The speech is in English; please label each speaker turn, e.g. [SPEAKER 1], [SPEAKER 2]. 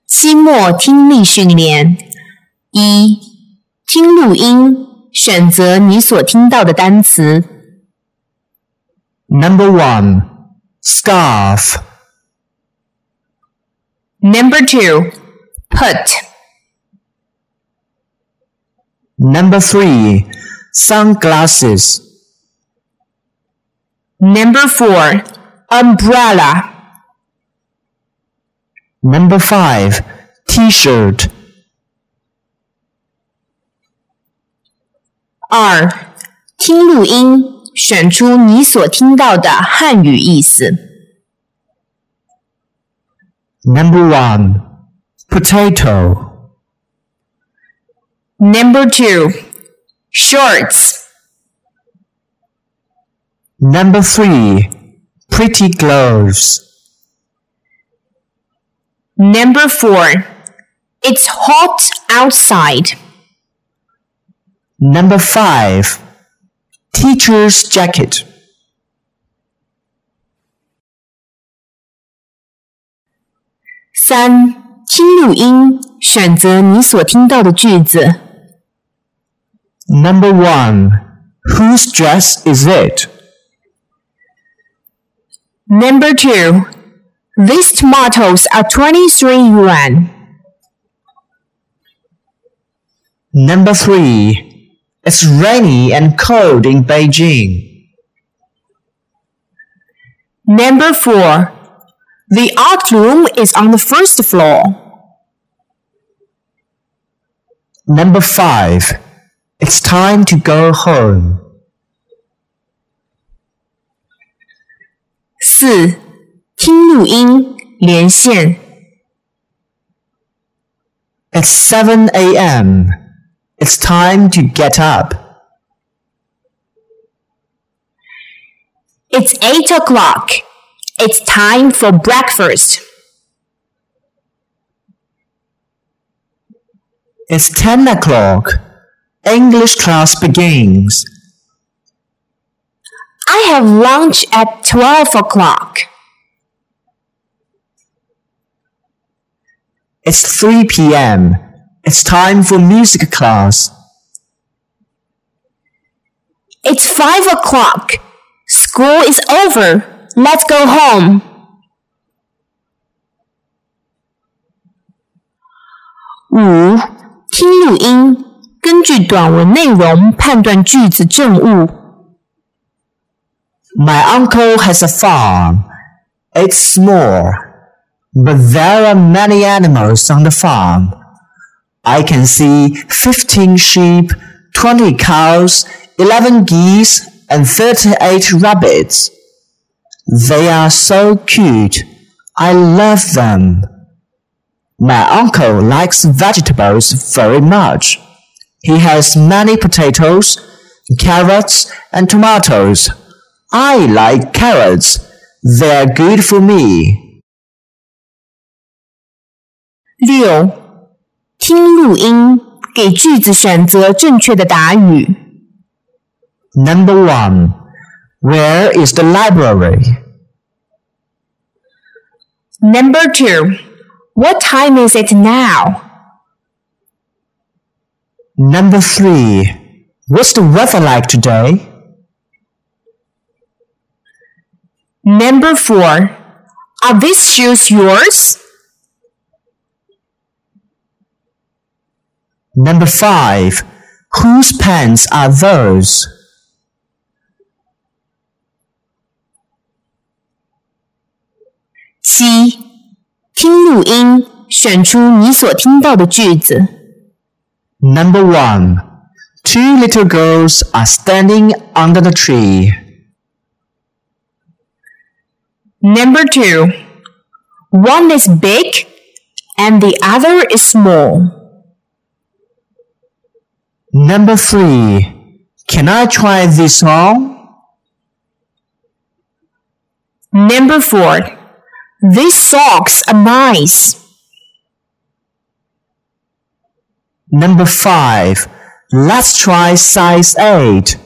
[SPEAKER 1] 期末听力训练一、听录音，选择你所听到的单词。
[SPEAKER 2] Number 1. Scarf.
[SPEAKER 1] Number 2. Put.
[SPEAKER 2] Number 3. Sunglasses.
[SPEAKER 1] Number 4. Umbrella.
[SPEAKER 2] Number 5. T-shirt.
[SPEAKER 1] 2. 听录音，选出你所听到的汉语意思。
[SPEAKER 2] Number 1. Potato.
[SPEAKER 1] Number 2. Shorts.
[SPEAKER 2] Number 3. Pretty gloves.
[SPEAKER 1] Number 4. It's hot outside.
[SPEAKER 2] Number 5. Teacher's jacket.
[SPEAKER 1] 3. 听录音，选择你所听到的句子。
[SPEAKER 2] Number 1. Whose dress is it?
[SPEAKER 1] Number 2. These tomatoes are 23 yuan.
[SPEAKER 2] Number 3. It's rainy and cold in Beijing.
[SPEAKER 1] Number 4. The art room is on the first floor.
[SPEAKER 2] Number 5. It's time to go home.
[SPEAKER 1] 4. 听录音，连线。
[SPEAKER 2] It's 7 a.m. It's time to get up.
[SPEAKER 1] It's 8 o'clock. It's time for breakfast.
[SPEAKER 2] It's 10 o'clock. English class begins.
[SPEAKER 1] I have lunch at 12 o'clock.
[SPEAKER 2] It's 3 p.m. It's time for music class.
[SPEAKER 1] It's 5 o'clock. School is over. Let's go home. 5. 听录音，根据短文内容判断句子正误。
[SPEAKER 2] My uncle has a farm. It's small, but there are many animals on the farm. I can see 15 sheep, 20 cows, 11 geese, and 38 rabbits. They are so cute. I love them. My uncle likes vegetables very much. He has many potatoes, carrots, and tomatoes. I like carrots. They are good for me.
[SPEAKER 1] 6. 听录音，给句子选择正确的答语。
[SPEAKER 2] Number 1. Where is the library?
[SPEAKER 1] Number 2. What time is it now?
[SPEAKER 2] Number 3. What's the weather like today?
[SPEAKER 1] Number 4. Are these shoes yours?
[SPEAKER 2] Number 5. Whose pants are those?
[SPEAKER 1] 7. 听录音，选出你所听到的句子。
[SPEAKER 2] Number 1. 2 little girls are standing under the tree.
[SPEAKER 1] Number 2. One is big and the other is small.
[SPEAKER 2] Number 3. Can I try this on?
[SPEAKER 1] Number 4. These socks are nice.
[SPEAKER 2] Number 5. Let's try size 8.